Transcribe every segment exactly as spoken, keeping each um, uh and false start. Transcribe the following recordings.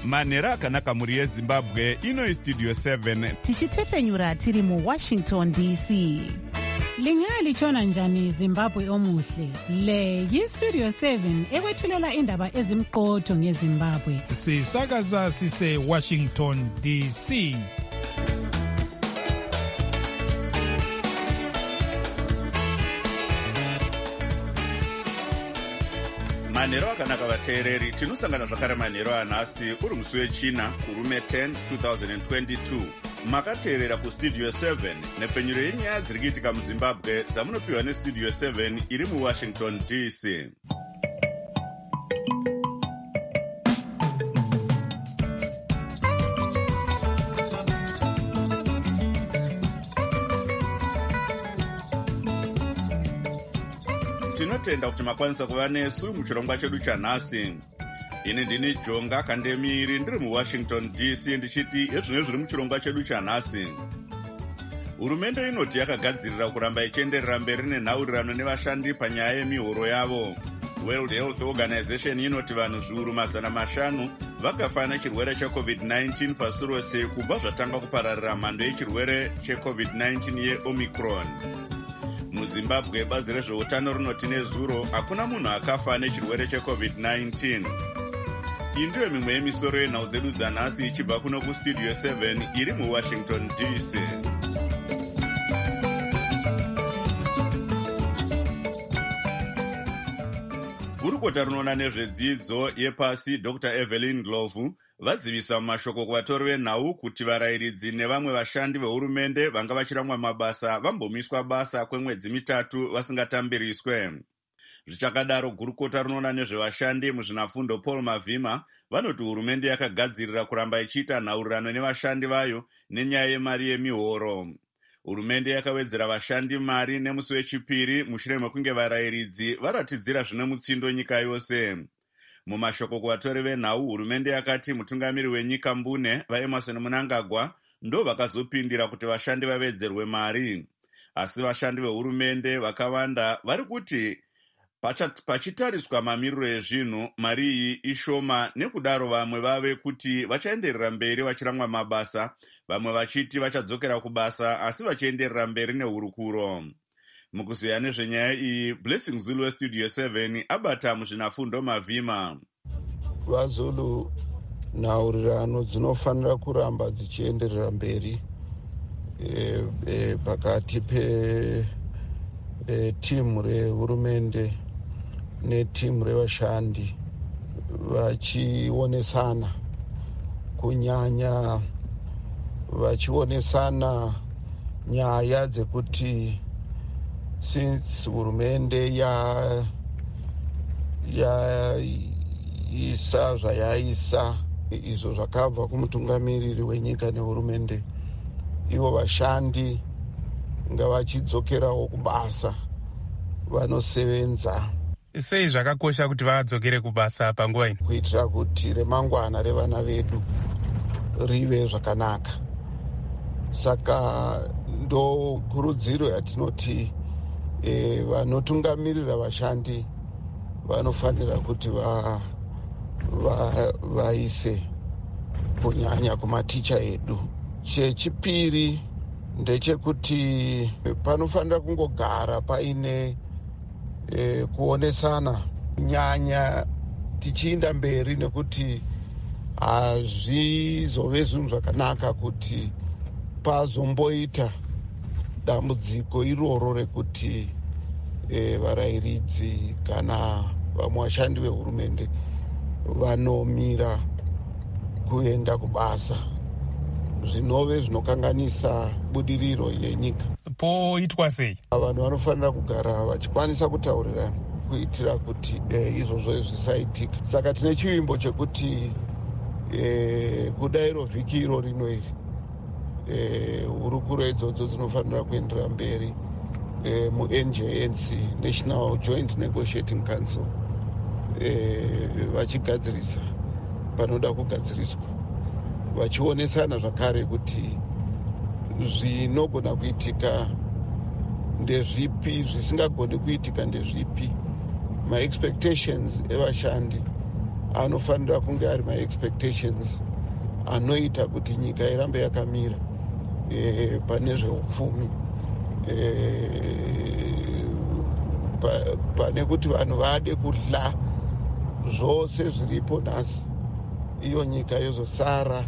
manhero akanaka mhuri yezimbabwe. Ino Studio seven tichitefenyura tiri mu Washington D C. Lingalitshona njani Zimbabwe omuhle? Le yi-Studio seven ekwethulela indaba ezimqotho ngeZimbabwe. Sisakaza sise Washington D C. manhero akanaka vateereri, tinosangana zvakare manhero anhasi uri musi wechina kurume ten twenty twenty-two. Makateerera kustudio seven nepfenyuro yenyaya dziri kuitika muzimbabwe dzamunopiwa nestudio seven iri muwashington D C. Tinotenda kuti makwanisa kuva nesu muchirongwa chedu chanhasi. Ini ndini Jonga Kandemiri ndiri muWashington D C ndichiti ezvino zviri muchirongwa chedu chanhasi. Hurumende inoti yakagadzirira kuramba ichienderera mberi nenhaurirano nevashandi panyaya yemihoro yavo. World Health Organization inoti vanhu zviuru mazana mashanu vakafa nechirwere checovid nineteen pasi rose kubva zvatanga kupararira mhando yechirwere checovid nineteen yeOmicron. MuZimbabwe bazi rezveutano rinoti nezuro hakuna munhu akafa nechirwere checovid nineteen. Iyi ndiyo mimwe yemisoro yenhau dzedu dzanhasi ichibva kuno kustudio seven iri muWashington D C. Gurukota rinoona nezvedzidzo yepasi Doctor Evelyn Ndlovu vadzivisa mumashoko kuvatori venhau kuti varayiridzi nevamwe vashandi vehurumende vanga vachirangwa mabasa vambomiswa basa kwemwedzi mitatu vasingatambiriswe. Zvichakadaro, gurukota rinoona nezvevashandi muzvinafundo Paul Mavhima vanoti hurumende yakagadzirira kuramba ichiita nhaurirano nevashandi vayo nenyaya yemari yemihoro. Hurumende yakawedzera vashandi mari nemusi wechipiri mushure mekunge varayiridzi varatidzira zvine mutsindo nyika yose. Mumashoko kuvatori venhau, hurumende yakati mutungamiri wenyika Mbune vaEmerson Mnangagwa ndo vakazopindira kuti vashandi vavedzerwe mari. Asi vashandi vehurumende vakawanda vari kuti pachitariswa mamiriro ezvinhu mari iyi ishoma, nekudaro vamwe vave kuti vachaenderera mberi vachirangwa mabasa, vamwe vachiti vachadzokera kubasa asi vachienderera mberi nehurukuro. Mukuziya nezvenyaya iyi, Blessing Zulu westudio seven abata muzvinafundo Mavhima. VaZulu nhaurirano dzinofanira kuramba dzichienderera mberi e, e, pakati pe e, timu rehurumende netimu revashandi vachionesana, kunyanya vachionesana nyaya dzekuti since hurumende ya yaisa zvayaisa izvo zvakabva kumutungamiriri wenyika nehurumende, ivo vashandi ngavachidzokerawo kubasa vanosevenza. Sei zvakakosha kuti vadzokere kubasa panguva ino? Kuitira kuti remangwana revana vedu rive zvakanaka. Saka ndo kurudziro yatinoti e, vanotungamirira vashandi vanofanira kuti va, va, vaise kunyanya kumaticha edu. Chechipiri ndechekuti panofanira kungogara paine e, kuonesana nyanya tichiinda mberi, nekuti hazvizove zvinhu zvakanaka kuti pazomboita dambudziko iroro rekuti e, varayiridzi kana vamwe vashandi vehurumende vanomira kuenda kubasa, zvinove zvinokanganisa budiriro yenyika. Poitwa sei? Vanhu vanofanira kugara vachikwanisa kutaurirana kuitira kuti e, izvozvo zvisaitika. Saka tine chivimbo chekuti e, kudairo vhiki iro rino iri e, hurukuro idzodzo dzinofanira kuendera mberi e, mu-N J N C, National Joint Negotiating Council, e, vachigadzirisa panoda kugadziriswa, vachionesana zvakare kuti zvinogona kuitika ndezvipi, zvisingagoni kuitika ndezvipi, ma-expectations evashandi anofanira kunge ari maexpectations anoita kuti nyika irambe yakamira e, pane zveupfumi e, pa, pane kuti vanhu vade kudla zvose zviripo nhasi, iyo nyika yozosara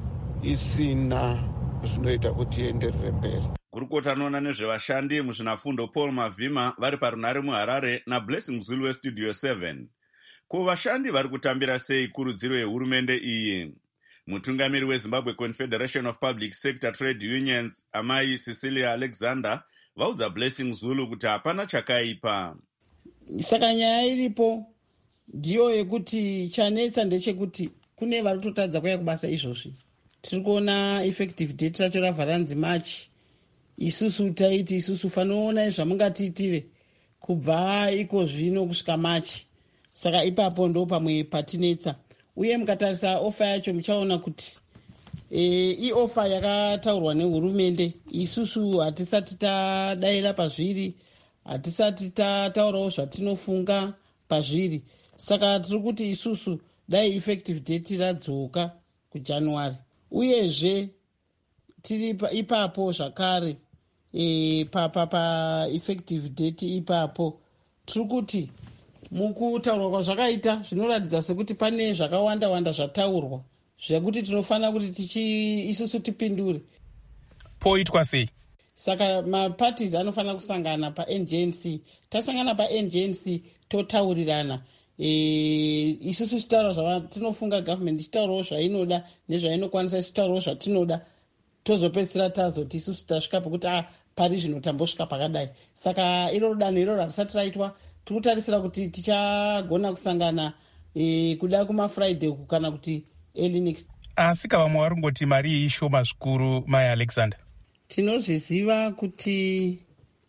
isina zvinoita kuti ienderere mberi. Gurukota anoona nezvevashandi muzvinafundo Paul Mavhima vari parunare muHarare naBlessing Zulu weStudio seven. Ko vashandi vari kutambira sei kurudziro yehurumende iyi? Mutungamiri weZimbabwe Confederation of Public Sector Trade Unions, Amai Cecilia Alexander, vaudza Blessing Zulu kuti hapana chakaipa. Saka nyaya iripo ndiyo yekuti chanetsa ndechekuti kune vari kutotadza kuya kubasa izvozvi. Tiri kuona effective date racho ravharanzi March. Isusu taiti isusu fanoona zvamungatiitire kubva iko zvino kusvika March. Saka ipapo ndo pamwe patinetsa. Uye mukatarisa ofa yacho muchaona kuti e, i ofa yakataurwa nehurumende. Isusu hatisati tadaira pazviri, hatisati tataurawo zvatinofunga pazviri. Saka tiri kuti isusu dai effective date radzoka kuJanuary. Uyezve tiri ipapo zvakare e, pa, pa, pa effective date ipapo tiri kuti mukutaurwa kwazvakaita zvinoratidza sekuti pane zvakawanda wanda zvataurwa zvekuti tinofanira kuti tichi isusu tipindure. Poitwa sei? Saka maparties anofanira kusangana paN G N C. Tasangana paN G N C totaurirana. E, isusu titaura zvatinofunga government ichitaurawo zvainoda nezvainokwanisa ichitaurawo zvatinoda, tozopedzisira tazoti isusu tasvika pekuti ah, pari zvino tambosvika pakadai. Saka iroro danho iroro harisati raitwa. Tiri kutarisira kuti tichagona kusangana e, kuda kumafriday uku kana kuti early next. Asi kavamwe vari kungoti mari iyi ishoma zvikuru, Mai Alexander. Tinozviziva kuti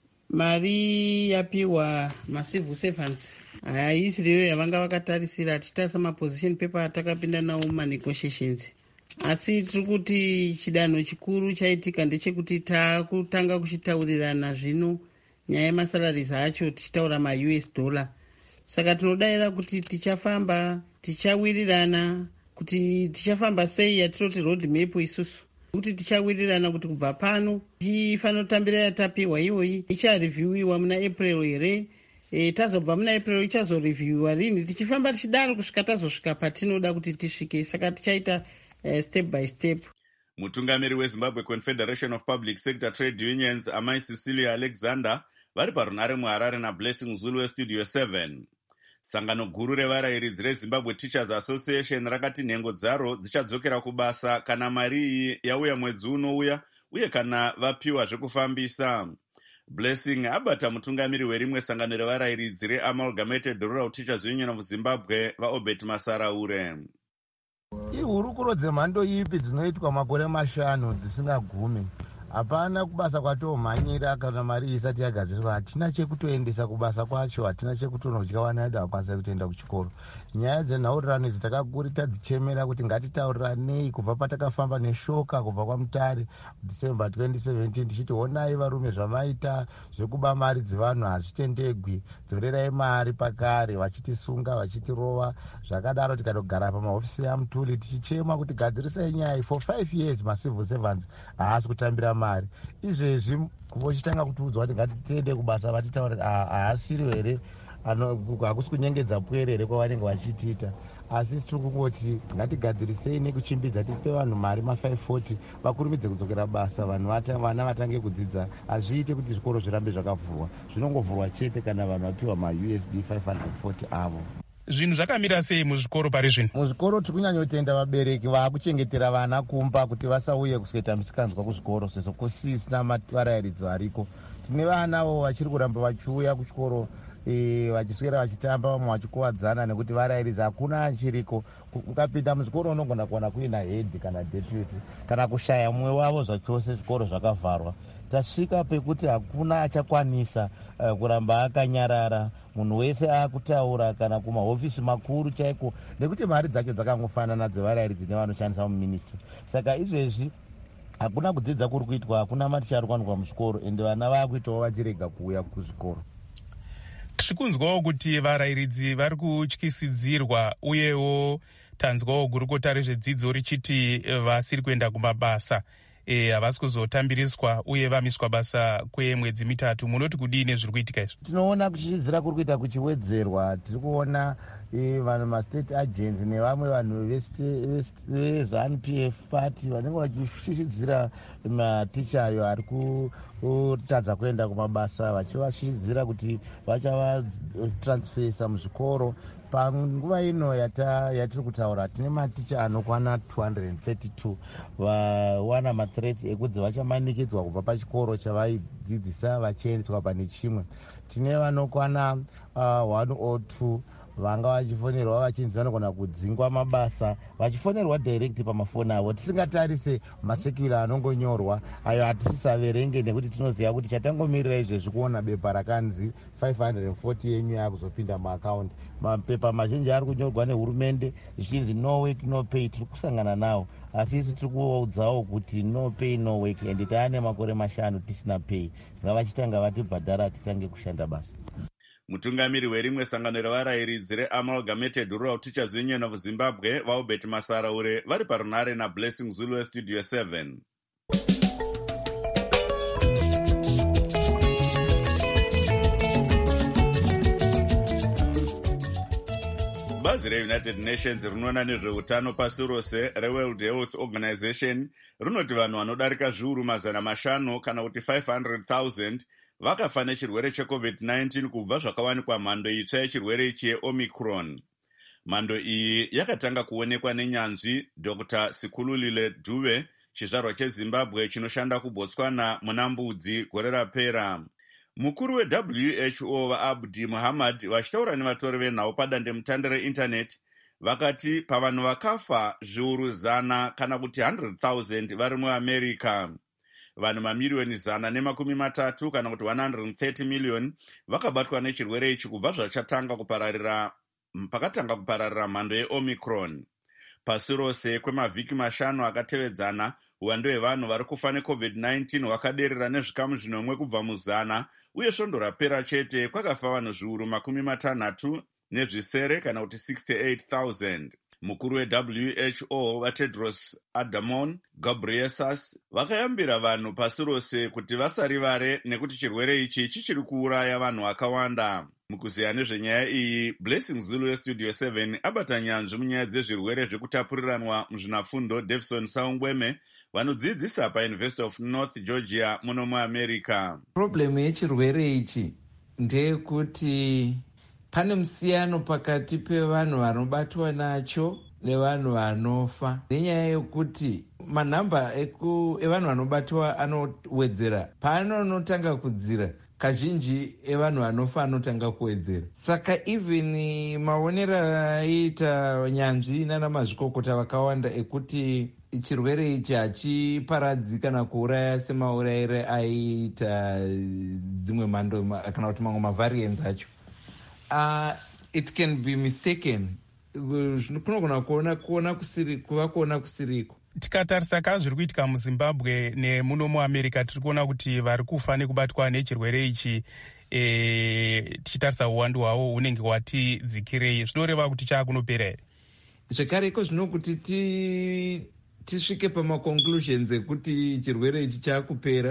mari yapiwa macivil servants haisiriyo yavanga vakatarisira. Tichitarisa maposition paper atakapinda nawo mumanegotiations. Asi tiri kuti chidanho chikuru chaitika ndechekuti takutanga kuchitaurirana zvino nyaya yemasalaries acho tichitaura ma-U S dollar. Saka tinodayira kuti tichafamba, tichawirirana, kuti tichafamba sei yatiroti road map isusu. Kuti tichawirirana kuti kubva pano tifanira kutambira yatapiwa iyoyi ichareviewiwa muna April here. E, tazobva muna April ichazoreviewiwa rini, tichifamba tichidaro kusvika tazosvika patinoda kuti tisvike. Saka tichaita uh, step by step. Mutungamiri weZimbabwe Confederation of Public Sector Trade Unions, Amai Cecilia Alexander, vari parunare muHarare naBlessing Zulu weStudio seven. Sangano guru revarayiridzi reZimbabwe Teachers Association rakati nhengo dzaro dzichadzokera kubasa kana mari iyi yauya mwedzi unouya uye kana vapiwa zvekufambisa. Blessing abata mutungamiri werimwe sangano revarayiridzi reAmalgamated Rural Teachers Union of Zimbabwe, vaObert Masaraure. Ihurukuro dzemhando ipi dzinoitwa makore mashanu dzisingagumi? Hapana kubasa kwatomhanyira kana mari isati yagadzirwa. Hatina chekutoendesa kubasa kwacho, hatina chekutonodya vana vedu hakwanisa kutoenda kuchikoro. Nyaya dzenhaurirano idzi takakuri tadzichemera kuti ngatitauriranei kubva patakafamba neshoka kubva kwaMutare December twenty seventeen tichiti honai varume zvamaita zvekuba mari dzevanhu hazvitendegwi, dzorerai mari pakare, vachitisunga vachitirova. Zvakadaro tikatogara pamahofisi yaMutuli tichichema kuti gadzirisai nyaya. For five years macivil servants haasi kutambira mari. Izvezvi vochitanga kutiudzwa kuti ngatitiende kubasa vatitaura haasiri here, hakusi kunyengedza pwerere kwavanenge vachitiita. Asi tiri kungoti ngatigadzirisei nekuchimbidza tipe vanhu mari ma-five forty vakurumidze kudzokera basa, vanhu vana vatange kudzidza. Hazviite kuti zvikoro zvirambe zvakavhurwa, zvinongovhurwa chete kana vanhu vapiwa ma-U S D five hundred forty avo. Zvinhu zvakamira sei muzvikoro pari zvino? Muzvikoro tiri kunyanyotenda vabereki vakuchengetera vana kumba kuti vasauye kusweta misikanzwa kuzvikoro sezvo kusisina varayiridzi variko. Tine vanavo vachiri kuramba vachiuya kuchikoro e, vachiswera vachitamba, vamwe vachikuvadzana nekuti varayiridzi hakuna achiriko. Ukapinda muzvikoro unogona kuona kuina head kana deputy kana kushaya mumwe wavo zvachose, zvikoro zvakavharwa. Tasvika pekuti hakuna achakwanisa uh, kuramba akanyarara, munhu wese akutaura kana kumahofisi makuru chaiko, nekuti mari dzacho dzakangofanana dzevarayiridzi nevanoshandisa muministry. Saka izvezvi hakuna kudzidza kuri kuitwa, hakuna maticha ari kuwanikwa muzvikoro, ende vana vakuitawo vachirega kuuya kuzvikoro. tiri kunzwawo kuti varayiridzi vari kutyisidzirwa uyewo tanzwawo gurukota rezvedzidzo richiti vasiri kuenda kumabasa havasi e, kuzotambiriswa uye vamiswa basa kwemwedzi mitatu. Munoti kudii nezviri kuitika izvo? Tinoona kutyisidzira kuri kuita kuchiwedzerwa. Tiri kuona vanhu mastate agents nevamwe vanhu vezanu P F party vanenge vachishishiridzira maticha ayo ari kutadza kuenda kumabasa, vachivashishiridzira kuti vachavatransferisa muzvikoro. Panguva ino yatiri kutaura tine maticha anokwana two hundred thirty-two vawana mathreat ekunzi vachamanikidzwa kubva pachikoro chavaidzidzisa vachiendeswa pane chimwe. Tine vanokwana uh, one oh two vanga vachifonerwa vachinzi vanogona kudzingwa mabasa vachifonerwa direct pamafoni avo, tisingatarise masekura anongonyorwa ayo hatisisaverenge nekuti tinoziva kuti chatangomirira izvezvi kuona bepa rakanzi five hundred forty yenyu yakuzopinda muakaundi. Mapepa mazhinji ari kunyorwa nehurumende zvichinzi no work no pay. Tiri kusangana nawo asi isu tiri kuudzawo kuti no pay no work ende taane makore mashanu tisina pay. Ngavachitanga vatibhadhara titange kushanda basa. Mutungamiri werimwe sangano revarayiridzi reAmalgamated Rural Teachers Union of Zimbabwe vaubert Masaraure vari parunare naBlessing Zulu Studio seven. Bazi reUnited Nations rinoona nezveutano pasi rose reWorld Health Organization rinoti vanhu vanodarika zviuru mazana mashanu kana kuti five hundred thousand vakafa nechirwere checovid nineteen kubva zvakawanikwa mhando itsva yechirwere ichi yeOmicron. Mhando iyi yakatanga kuonekwa nenyanzvi Doctor Sikhululile Dube, chizvarwa cheZimbabwe chinoshanda kuBotswana muna Mbudzi gore rapera. Mukuru weW H O vaAbdi Muhammad vachitaura nevatori venhau padandemutande reinternet vakati pavanhu vakafa zviuru zana kana kuti one hundred thousand vari muAmerica. Vanhu mamiriyoni zana nemakumi matatu kana kuti one hundred thirty million vakabatwa nechirwere ichi kubva zvachatanga kupararira pakatanga kupararira mhando yeOmicron. Pasi rose kwemavhiki mashanu akatevedzana uwando hwevanhu vari kufa necovid nineteen hwakaderera nezvikamu zvinomwe kubva muzana uye svondo rapera chete kwakafa vanhu zviuru makumi matanhatu nezvisere kana kuti sixty-eight thousand. Mukuru weW H O vaTedros Adhanom Ghebreyesus vakayambira vanhu pasi rose kuti vasarivare nekuti chirwere ichi chichiri kuuraya vanhu vakawanda. Mukuziya nezvenyaya iyi, Blessing Zulu Studio seven abata nyanzvi munyaya dzezvirwere zvekutapuriranwa muzvinafundo Davison Saungweme vanodzidzisa paUniversity of North Georgia muno muAmerica. Problem yechirwere ichi ndeyekuti pane musiyano pakati pevanhu vanobatwa nacho nevanhu vanofa, nenyaya yekuti manhamba evanhu vanobatwa anowedzera paanonotanga kudzira, kazhinji evanhu vanofa anotanga kuwedzera. Saka even maonero aiita nyanzvi nana mazvikokota vakawanda ekuti chirwere ichi hachiparadzi kana kuuraya semaurayire aiita dzimwe mhando kana kuti mamwe mavariants acho. Uh, it can be mistaken. Kunogona kuona kuona kusiri kuva kuona kusiriko. Tikatarisa ka zviri kuitika muZimbabwe nemuno muAmerica tiri kuona kuti vari kufa nekubatwa nechirwere ichi e, tichitarisa uwandu hwavo unenge wati dzikirei, zvinoreva kuti chaakunopera here? Zvekare iko zvino kuti ti tisvike pamaconclusions ekuti chirwere ichi chaakupera,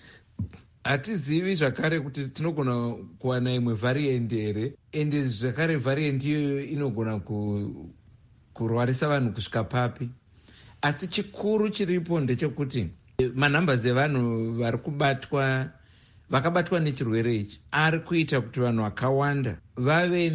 hatizivi zvakare kuti tinogona kuwana imwe variant here, ende zvakare variant iyoyo inogona ku, kurwarisa vanhu kusvika papi. Asi chikuru chiripo ndechekuti manhambers evanhu vari kubatwa vakabatwa nechirwere ichi ari kuita kuti vanhu vakawanda vave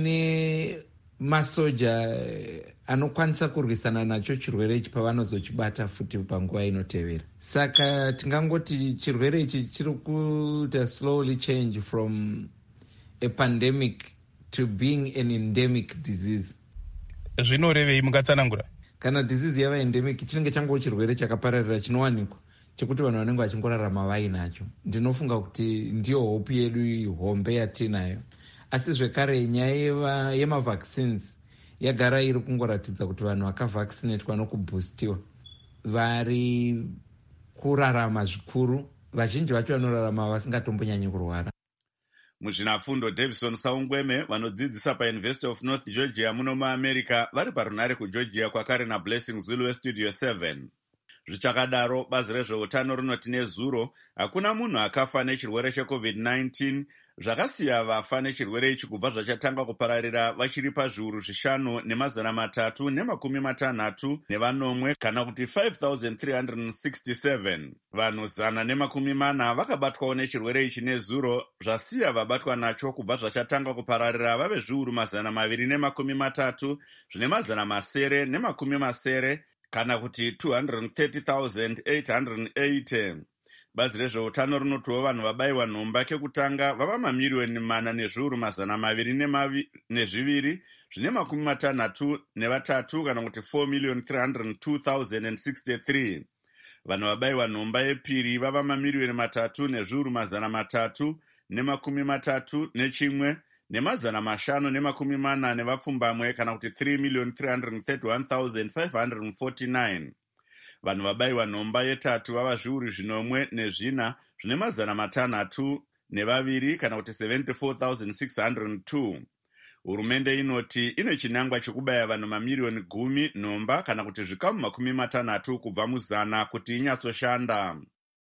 nemasoja anokwanisa kurwisana nacho chirwere ichi pavanozochibata futi panguva inotevera. Saka tingangoti chirwere ichi chiri kuita slowly change from a pandemic to being an endemic disease. Zvinorevei mungatsanangura? Kana disease yava endemic chinenge chango chirwere chakapararira chinowanikwa chekuti vanhu vanenge vachingorarama vainacho. Ndinofunga kuti ndiyo hope yedu hombe yatinayo. Asi zvekare nyaya yemavaccines yagara iri kungoratidza kuti vanhu vakavaccinatwa nokuboostiwa vari kurarama zvikuru, vazhinji vacho vanorarama vasingatombonyanyi kurwara. muzvinafundo Davison Saungweme vanodzidzisa paUniversity of North Georgia muno muamerica vari parunare kugeorgia kwakare naBlessing Zulu westudio seven. Zvichakadaro, bazi rezveutano rinoti nezuro hakuna munhu akafa nechirwere checovid nineteen, zvakasiya vafa nechirwere ichi kubva zvachatanga kupararira vachiri pazviuru zvishanu nemazana matatu nemakumi matanhatu nevanomwe kana kuti five thousand three hundred sixty-seven. Vanhu zana nemakumi mana vakabatwawo nechirwere ichi nezuro, zvasiya vabatwa nacho kubva zvachatanga kupararira vave zviuru mazana maviri nemakumi matatu zvine mazana masere nemakumi masere kana kuti two hundred thirty thousand eight hundred eighty. Bazi rezveutano rinotiwo vanhu vabayiwa nhomba kekutanga vava mamiriyoni mana nezviuru mazana maviri nezviviri zvine makumi matanhatu nevatatu kana kuti four million three hundred two thousand sixty-three. Vanhu vabayiwa nhomba yepiri vava mamiriyoni matatu nezviuru mazana matatu nemakumi matatu nechimwe nemazana mashanu nemakumi mana nevapfumbamwe kana kuti three million three hundred thirty-one thousand five hundred forty-nine. Vanhu vabayiwa nhomba yetatu vava zviuru zvinomwe nezvina zvine mazana matanhatu nevaviri kana kuti seventy-four thousand six hundred two. Hurumende inoti ine chinangwa chekubaya vanhu mamiriyoni gumi nhomba kana kuti zvikamu makumi matanhatu kubva muzana kuti inyatsoshanda.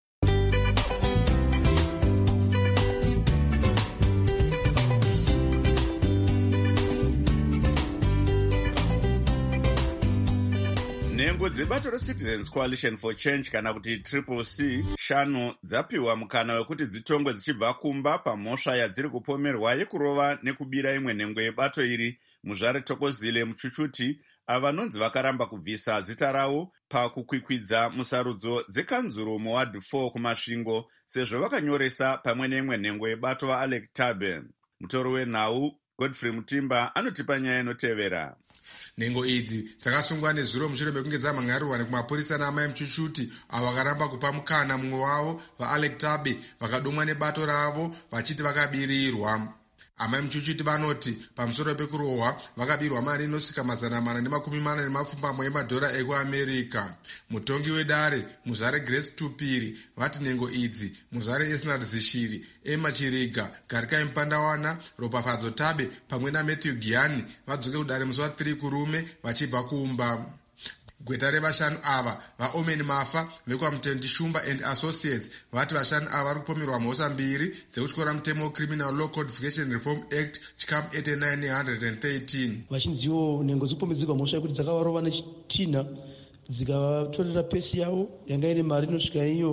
Nhengo dzebato reCitizens Coalition for Change kana kuti Triple C shanu dzapiwa mukana wekuti dzitongwe dzichibva kumba pamhosva yadziri kupomerwa yekurova nekubira imwe nhengo yebato iri muzvare Thokozile Muchuchuti avanonzi vakaramba kubvisa zita rawo pakukwikwidza musarudzo dzekanzuro muward four kumasvingo sezvo vakanyoresa pamwe neimwe nhengo yebato vaAlec Tabe. Mutoro wenhau Godfrey Mutimba anotipa nyaya inotevera. Nhengo idzi dzakasungwa nezuro mushure mekunge dzamhangarirwa kumapurisa naamai Muchuchuti avo vakaramba kupa mukana mumwe wavo vaAlec Tabe vakadomwa nebato ravo vachiti vakabirirwa. Amai Muchuchuti vanoti pamusoro pekurohwa vakabirwa mari inosvika mazana mana nemakumi mana nemapfumbamwe emadhora ekuAmerica. Mutongi wedare muzvare Grace Tupiri vati nhengo idzi muzvare Esnard Zishiri, Emma Chiriga, Garikai Mpandawana, Ropafadzo Tabe pamwe naMatthew Giani vadzoke kudare musi wa three kurume vachibva kumba. Gweta revashanu ava vaOmen Mafa vekwaMutendi Shumba and Associates vati vashanu ava vari kupomerwa mhosva mbiri dzekutyora mutemo Criminal Law Codification Reform Act chikamu eighty-nine ne one hundred thirteen. Vachinziwo nhengo dzikupomedzerwa mhosva yekuti dzakavarova nechitina dzikavatorera pesi yavo yanga ine mari inosvika iyo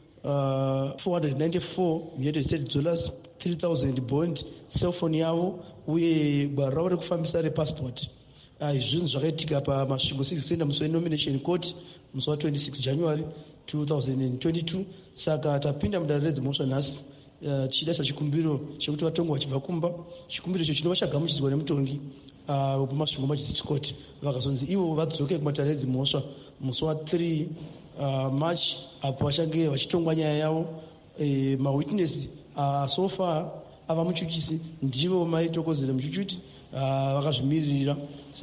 uh, four hundred ninety-four United States dollars, three thousand bond, cellphone yavo uye gwaro ravo rekufambisa repassport. Izvinhu zvakaitika pamasvingo civic center musi wenomination court musi wa twenty-six January two thousand twenty-two. Saka tapinda mudare redzimhosva nhasi tichida sachikumbiro chekuti vatongwa vachibva kumba. Chikumbiro icho chinova chagamuchidzwa nemutongi wepamasvingo magistrate court vakazonzi ivo vadzoke kumatare redzimhosva musi wa three March apo vachange vachitongwa nyaya yavo. Mawitness so far ava Muchuchisi ndivo mai Thokozile Muchuchuti vakazvimirira.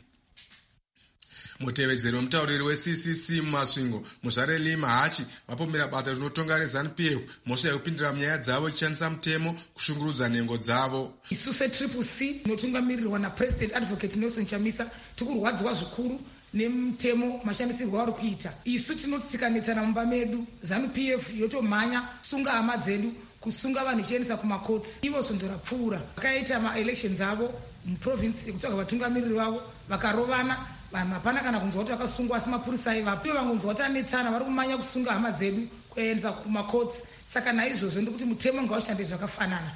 Mutevedzeri wemutauriri weC C C mumasvingo muzvare Lima Hachi vapomera bata rinotonga reZANU-P F mhosva yekupindira munyaya dzavo ichishandisa mutemo kushungurudza nhengo dzavo. Isu seTriple C inotungamirirwa naPresident Advocate Nelson Chamisa tikurwadzwa zvikuru nemutemo mashandisirwo ari kuita. Isu tinotsikanitsana mumba medu ZANU-P F yotomhanya sunga hama dzedu kusunga vanhu ichiendesa kumakotsi. Ivo sondo rapfuura vakaita maelections avo muprovince yekutsvaga vatungamiriri vavo vakarovana. Vanhu hapana kana kunzwa kuti vakasungwa asi mapurisa aivapo. Vamwe kunzwa kuti anetsana vari kumanya kusunga hama dzedu kuendesa kumakotsi. Saka naizvozvo ndikuti mutemo ngaushande zvakafanana.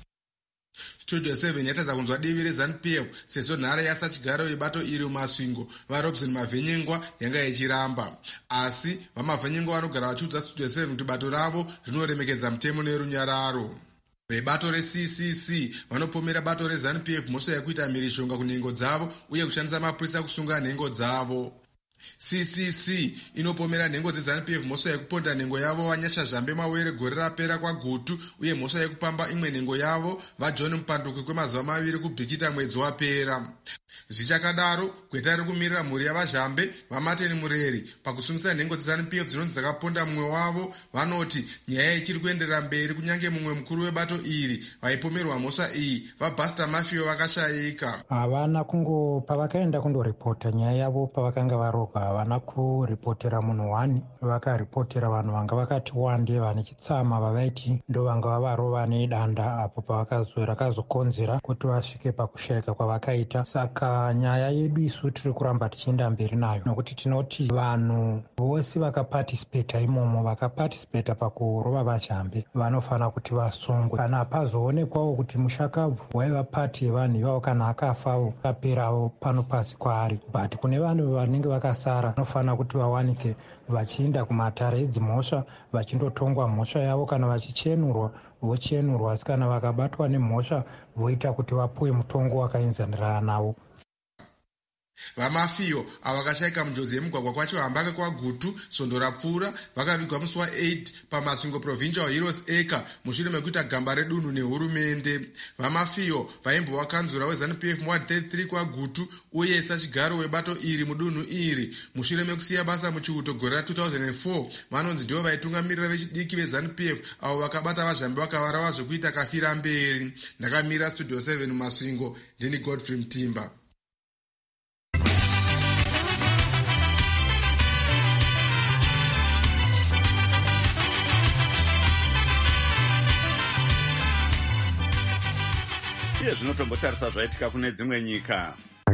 Studio seven yatadza kunzwa divi reZANU-P F sezvo nhare yasachigaro yebato iri mumasvingo vaRobson Mavhenyengwa yanga ichiramba. Asi vaMavhenyengwa vanogara vachiudza Studio seven kuti bato ravo rinoremekedza mutemo nerunyararo. Vebato reC C C vanopomera bato reZANU-P F mhosva yekuita mhirishonga kunhengo dzavo uye kushandisa mapurisa kusunga nhengo dzavo. C C C inopomera nhengo dzeZANU-P F mhosva yekuponda nhengo yavo Vanyashazhambe Mawere gore rapera kwaGutu uye mhosva yekupamba imwe nhengo yavo vaJohn Mupanduki kwemazuva maviri kubhikita mwedzi wapera. Zvichakadaro, gweta riri kumirira mhuri yavazhambe vaMartin Mureri pakusungisa nhengo dzeZANU P F dzinonzi dzakaponda mumwe wavo vanoti nyaya ichiri kuenderera mberi kunyange mumwe mukuru webato iri vaipomerwa mhosva iyi vaBaster Mafio vakashayika. Havana kungo pavakaenda kundoripota nyaya yavo pavakanga varogwa havana kuripotera munhu wani, vakaripotera vanhu vanga vakati wande vane chitsama vavaiti ndo vanga vavarova nedanda apo pavakazokonzera kuti vasvike pakushayika kwavakaita. Saka nyaya yedu isu tiri kuramba tichienda mberi nayo nokuti tinoti vanhu vose vakapatisipeta imomo vakapatisipeta pakurova vazhambe vanofana kuti vasungwe. Kana pazoonekwawo kuti mushakabvu waiva pati yevanhu ivavo kana akafawo kaperawo pano pasi kwaari, but kune vanhu vanenge vakasara vanofana kuti vawanike vachienda kumatare edzimhosva vachindotongwa mhosva yavo. Kana vachichenurwa vochenurwa, asi kana vakabatwa nemhosva voita kuti vapuwe mutongo wakaenzanirana navo. VaMafio ava vakashayika munjodzi yemugwagwa kwacho hambake kwaGutu Svondo rapfuura vakavigwa musi wa8 paMasvingo Provincial Heroes Acre mushure mekuita gamba redunhu nehurumende. VaMafio vaimbova kanzura weZANU P F muward thirty-three kwaGutu uye sachigaro webato iri mudunhu iri. Mushure mekusiya basa muchiuto gore ra two thousand four vanonzi ndivo vaitungamirira vechidiki veZANU P F avo vakabata vazhambe vakavarava zvekuita kafira mberi. Ndakamira Studio seven Masvingo, ndini Godfrey Mtimba. Iye zvinotombotarisa zvaitika kune dzimwe nyika.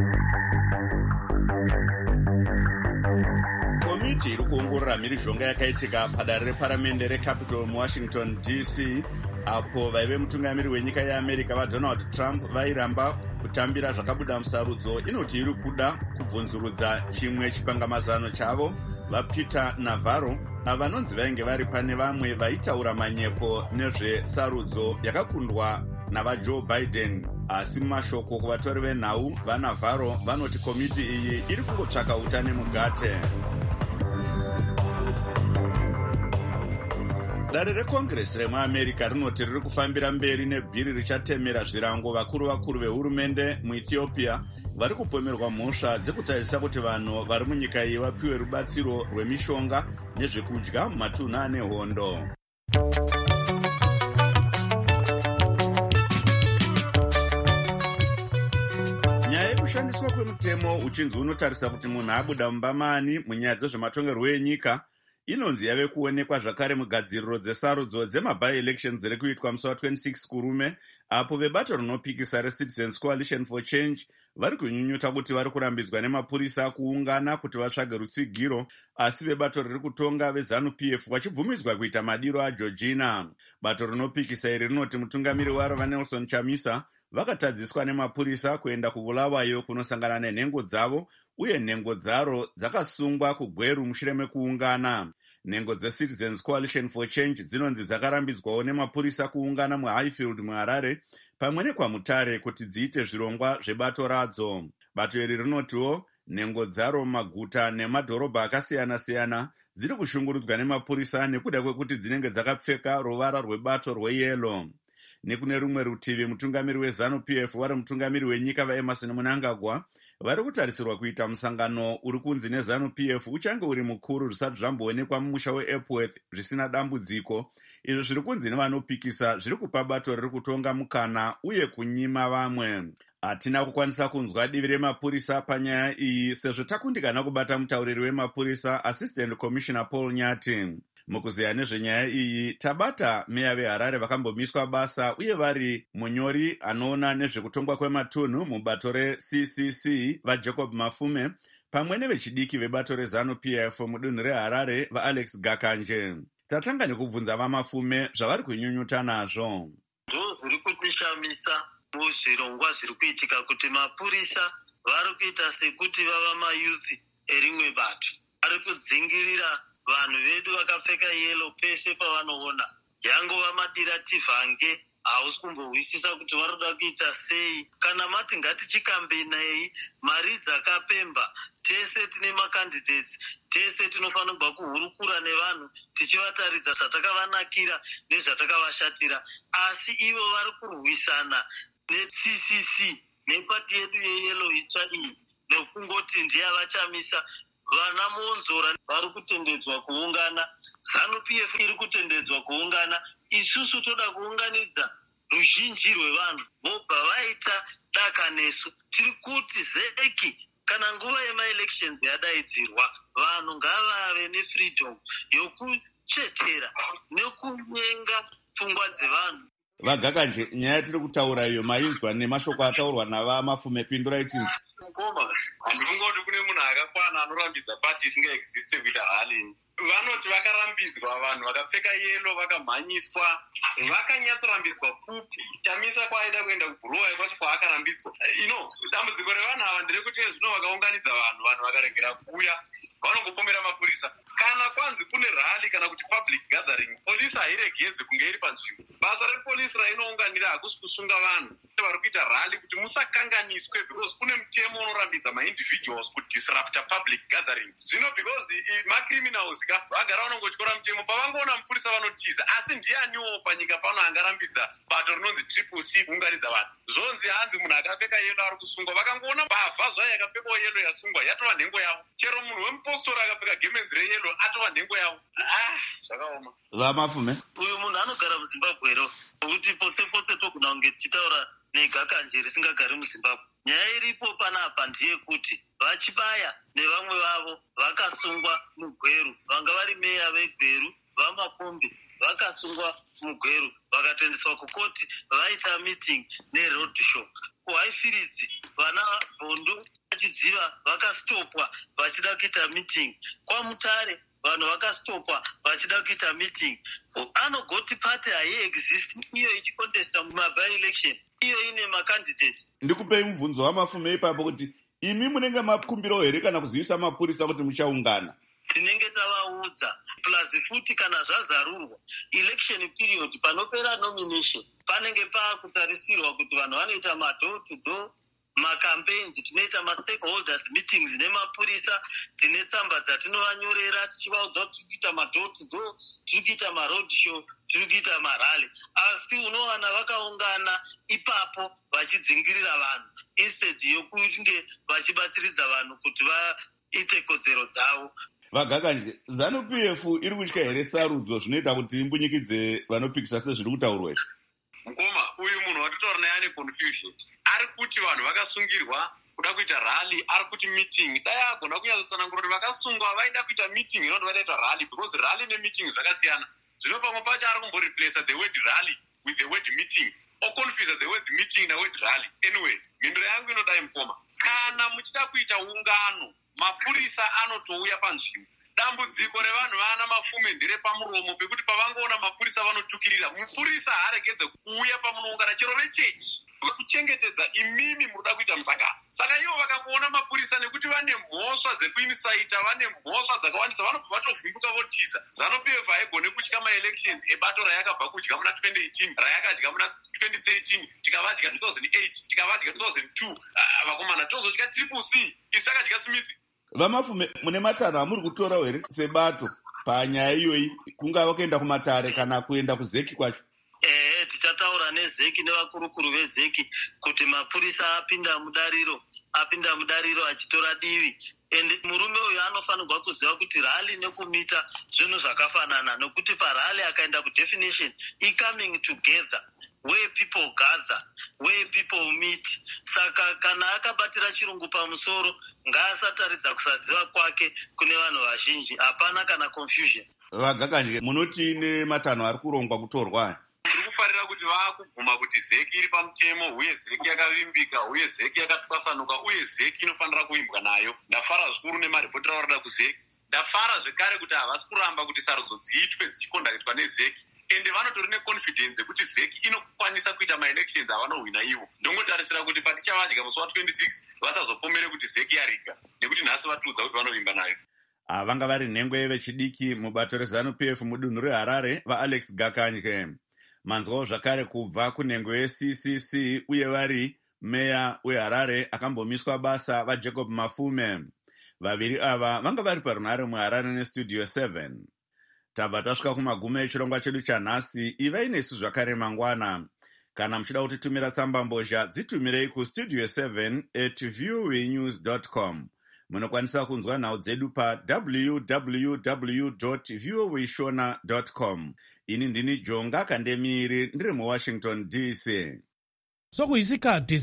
Komiti iri kuongorora mhirizhonga yakaitika padare reparamende reCapitol muWashington D C apo vaive mutungamiri wenyika yeAmerica vaDonald Trump vairamba kutambira zvakabuda musarudzo inoti iri kuda kubvunzurudza chimwe chipangamazano chavo vaPeter Navarro vanonzi vainge vari pane vamwe vaitaura manyepo nezvesarudzo yakakundwa navaJoe Biden. Asi mumashoko kuvatori venhau vaNavarro vanoti komiti iyi iri kungotsvaka utane mugate. Dare reCongress remuAmerica rinoti riri kufambira mberi nebhiri richatemera zvirango vakuru vakuru vehurumende muEthiopia vari kupomerwa mhosva dzekutarisa kuti vanhu vari munyika iyi vapiwe rubatsiro rwemishonga nezvekudya mumatunhu ane hondo. Nyaya yekushandiswa kwemutemo uchinzi unotarisa kuti munhu abuda mumbamani munyaya dzezvematongerwo enyika inonzi yave kuonekwa zvakare mugadziriro dzesarudzo dzemabi-elections dziri kuitwa musi wa26 kurume apo vebato rinopikisa reCitizens Coalition for Change vari kunyunyuta kuti vari kurambidzwa nemapurisa kuungana kuti vatsvage rutsigiro, asi vebato riri kutonga veZANU P F vachibvumidzwa kuita madiro aGeorgina. Bato rinopikisa iri rinoti mutungamiri waro vaNelson Chamisa vakatadziswa nemapurisa kuenda kuvulawayo kunosangana nenhengo dzavo uye nhengo dzaro dzakasungwa kugweru mushure mekuungana. Nhengo dzeCitizens Coalition for Change dzinonzi dzakarambidzwawo nemapurisa kuungana muHighfield muHarare pamwe nekwaMutare kuti dziite zvirongwa zvebato radzo. Bato iri rinotiwo nhengo dzaro mumaguta nemadhorobha akasiyana-siyana dziri kushungurudzwa nemapurisa nekuda kwekuti dzinenge dzakapfeka ruvara rwebato rweyero. Nekune rumwe rutivi mutungamiri weZANU P F vari mutungamiri wenyika vaEmerson Mnangagwa vari kutarisirwa kuita musangano uri kunzi neZANU P F uchange uri mukuru zvisati zvamboonekwa mumusha weEpworth zvisina dambudziko. Izvo zviri kunzi nevanopikisa zviri kupa bato riri kutonga mukana uye kunyima vamwe. Hatina kukwanisa kunzwa divi remapurisa panyaya iyi sezvo takundikana kubata mutauriri wemapurisa Assistant Commissioner Paul Nyati. Mukuziya nezvenyaya iyi tabata meya veHarare vakambomiswa basa uye vari munyori anoona nezvekutongwa kwematunhu mubato reC C C vaJacob Mafume pamwe nevechidiki vebato reZANU P F mudunhu reHarare vaAlex Gakanje. Tatanga nekubvunza vaMafume zvavari kunyunyuta nazvo. Ndo zviri kutishamisa muzvirongwa zviri kuitika kuti mapurisa vari kuita sekuti vava mayuthi erimwe bato, vari kudzingirira vanhu vedu vakapfeka yelo pese pavanoona. Yangova madira tivhange, hausi kumbohwisisa kuti varoda kuita sei. Kana mati ngatichikambenai mari dzakapemba, tese tine makandidates, tese tinofanirwa kuhurukura nevanhu tichivataridza zvatakavanakira nezvatakavashatira, asi ivo vari kurwisana neC C C nepati yedu yeyelo itsva iyi nekungoti ndiyavachamisa. Vana Monzora vari kutendedzwa kuungana, ZANU-P F iri kutendedzwa kuungana. Isusu toda kuunganidza ruzhinji rwevanhu vobva vaita daka nesu. Tiri kuti zeki kana nguva yemaelections yadaidzirwa, vanhu ngavave nefreedom yokuchetera nekunyenga pfungwa dzevanhu. Vagakanje, nyaya tiri kutaura iyo mainzwa nemashoko ataurwa navamafume, pindurai tinzi. Mukoma, handifunga kuti kune munhu akakwana anorambidza pati isingaexiste kuita rally. Vanoti vakarambidzwa, vanhu vakapfeka yelo vakamhanyiswa, vakanyatsorambiswa pfupi. Chamisa kwaaida kuenda kuguruva yakwati kwaakarambidzwa. Ino dambudziko revanhu ava nderekuti zvino vakaunganidza vanhu, vanhu vakaregera kuuya, vanongopomera mapurisa. Kana kwanzi kune rally kana kuti public gathering, polisi hairegedze kunge iri panzvimbo. Basa repolisi rainounganira hakusi kusunga vanhu vari kuita rally kuti musakanganiswe, because kune mutemo unorambidza maindividuals kudisrupta public gathering. Zvino because macriminals ka vagara vanongotyora mutemo, pavangoona mupurisa vanotiza. Asi ndianiwo panyika pano angarambidza bato rinonzi triple C kuunganidza vanhu? Zvonzi hanzi munhu akapfeka yelo ari kusungwa. Vakangoona mbavha zvayo yakapfekwa yelo yasungwa yatova nhengo yavo. Chero munhu wemupostori akapfeka gemenzi reyelo atova nhengo yavo. Ah, zvakaoma. Vamafume, uyu munhu anogara muZimbabwe ro, kuti pose pose togona kunge tichitaura negakanje risingagari muZimbabwe. Nyaya iripo panapa ndeyekuti vachibaya nevamwe vavo vakasungwa mugweru. Vanga vari meya vegweru vaMapombe vakasungwa mugweru vakatendeswa kukoti vaita meeting neroad show. Kuhaifiridzi vana Bhondo vachidziva vakastopwa vachida kuita meeting. KwaMutare vanhu vakastopwa vachida kuita meeting. Anogoti party haiexist iyo ichikontesta mumaby election, iyo ine macandidates. Ndikupei mubvunzo wamafume ipapo kuti imi munenge makumbiro here kana kuzivisa mapurisa kuti muchaungana? Tinenge tavaudza, plus futi kana zvazarurwa election period panopera nomination panenge paakutarisirwa kuti vanhu vanoita madoor to door macampaigns, tinoita mastakeholders meetings nemapurisa, tine tsamba dzatinovanyorera tichivaudza kuti tiri kuita madoor to door, tiri kuita maroad show, tiri kuita marally. Asi unowana vakaungana ipapo vachidzingirira vanhu instead yokunge vachibatsiridza vanhu kuti vaite kodzero dzavo. Vagakanje, ZANU-P F iri kutya here sarudzo zvinoita kuti imbunyikidze vanopikisa sezviri kutaurwa izvi? Mukoma, uyu munhu watitaura naye ane confusion. Ari kuti vanhu vakasungirwa kuda kuita rally, ari kuti meeting. Dai agona kunyatsotsanangura kuti vakasungwa vaida kuita meeting inoti vadaita rally, because rally nemeeting zvakasiyana. Zvino pamwe pacho ari kumboreplace the word rally with the word meeting, or confuse the word meeting na word rally. Anyway, mhinduro yangu inodai Mukoma, kana muchida kuita ungano, mapurisa anotouya panzvimbo. Dambudziko revanhu vana Mafume ndere pamuromo pekuti pavangoona mapurisa vanotukirira. Mupurisa haregedze kuuya pamunoungana chero nechechi kuchengetedza imimi muruda kuita musangano. Saka ivo vakangoona mapurisa nekuti vane mhosva dzekuinsaita, vane mhosva dzakawandisa, vanobva vatovhunduka votiza. ZANU-P F haigone kutya maelections ebato rayakabva kudya muna twenty eighteen, rayakadya muna twenty thirteen, tikavadya two thousand eight, tikavadya two thousand two. Vakomana tozodya triple C, isakadya Smith. Vamafume, mune matanho amuri kutorawo here sebato panyaya iyoyi, kungava kuenda kumatare kana kuenda kuzeki kwacho? Eh, tichataura nezeki nevakurukuru vezeki kuti mapurisa apinda mudariro, apinda mudariro achitora divi. And murume uyu anofanirwa kuziva kuti rally nekumita zvinhu zvakafanana, nokuti parally akaenda kudefinition i-coming together, where people gather, where people meet. Saka kana akabatira chirungu pamusoro, ngaasataridza kusaziva kwake kune vanhu vazhinji. Hapana kana confusion. Vagakanje, munoti nematanho ari kurongwa kutorwa? Tiri kufarira kuti vaakubvuma kuti zeki iri pamutemo, uye zeki yakavimbika, uye zeki yakatwasanuka, uye zeki inofanira kuimbwa nayo. Ndafara zvikuru nemaripotera varida kuzeki. Ndafara zvekare kuti havasi kuramba kuti sarudzo dziitwe dzichikondakitwa nezeki. Ende vanotori neconfidence kuti zeki inokwanisa kuita maelections avanohwina ivo. Ndongotarisira kuti patichavadya musi wa twenty-six vasazopomere kuti zeki yariga, nekuti nhasi vatiudza kuti vanovimba nayo. Vanga vari nhengwe vechidiki mubato reZANU-P F mudunhu reHarare, vaAlex Gakanje. Manzwawo zvakare kubva kunhengwe yeC C C uye vari meya weHarare akambomiswa basa vaJacob Mafume. Vaviri ava vanga vari parunhare muHarare nestudio seven. Tabva tasvika kumagumo echirongwa chedu chanhasi. Ivai nesu zvakare mangwana. Kana muchida kutitumira tsamba mbozha, dzitumirei kustudio seven at voanews dot com. Munokwanisa kunzwa nhau dzedu pa w w w dot voashona dot com. Ini ndini Jonga Kandemiri, ndiri muWashington D C. Sokuyisikhathi